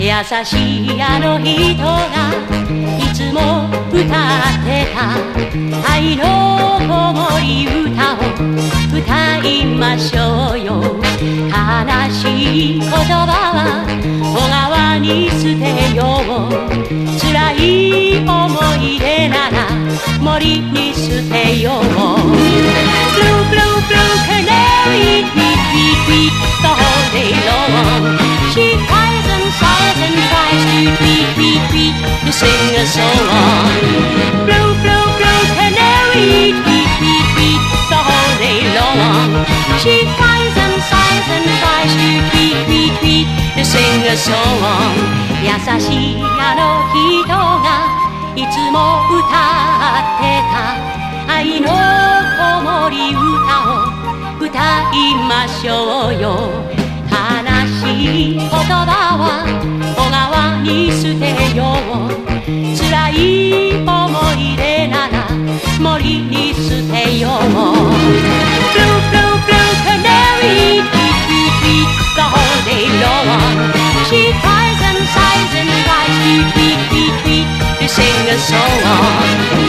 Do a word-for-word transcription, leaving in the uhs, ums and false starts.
優しいあの人がいつも歌ってた愛の子守歌を歌いましょうよ。悲しい言葉は小川に捨てよう。辛い思い出なら森に捨てよう。 Blue, blue, blue canary, tweet, tweet, tweet the whole day long. She cries and sighs and tries to tweet, tweet, tweet to sing a song. Blue, blue, blue canary, tweet, tweet, tweet the whole day long. She cries and sighs and tries to tweet, tweet, tweet to sing a song. 優しいあの人がいつも歌ってた愛の子守歌を歌いましょうよ。悲しい言葉は小川に捨てよう。辛い思い出なら森に捨てよう。 Blue, blue, blue canary, tweet, tweet, tweet the whole day long. She cries and sighs and tries to tweet, tweet, tweet to sing a song.